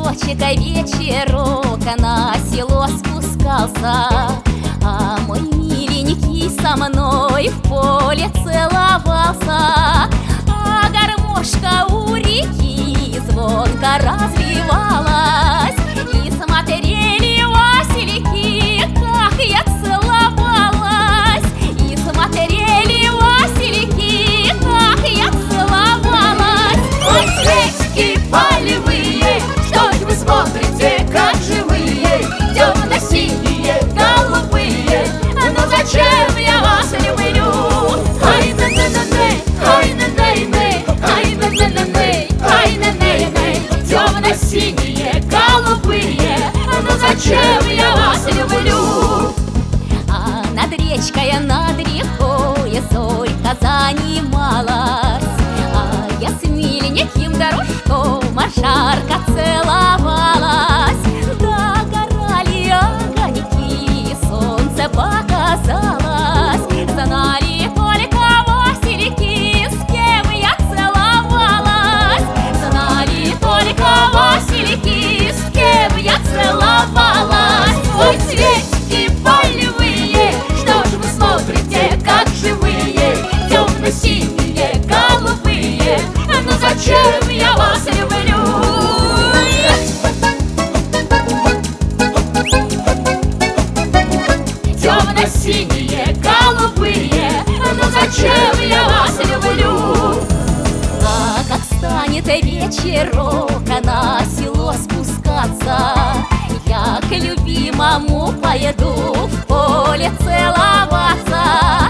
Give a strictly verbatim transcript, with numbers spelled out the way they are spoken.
Ветерочек, а вечерок на село спускался, а мой миленький со мной в поле целовался. А гармошка у реки звонко развивалась, и смотрели васильки, как я целовалась. И смотрели васильки, как я целовалась. Ой, цветики полевые, что ж вы смотрите, как живые, темно-синие, голубые, ну зачем я вас люблю? Ай, на на на ней, ай, на ней ней, ай, на на на ней, ай, на ней ней, темно-синие, голубые, ну зачем я вас люблю? А над речкой, над рекой зорька занималась, а я с миленьким дорожком жарко целовалась. Догорали огоньки, солнце показалось, знали только васильки, с кем я целовалась. Знали только васильки, с кем я целовалась. Ой, цветики полевые, что ж вы смотрите, как живые, темно-синие, голубые, ну зачем я вас люблю? Темно-синие, голубые, ну зачем я вас люблю? А как станет вечерок на село спускаться, я к любимому поеду в поле целоваться.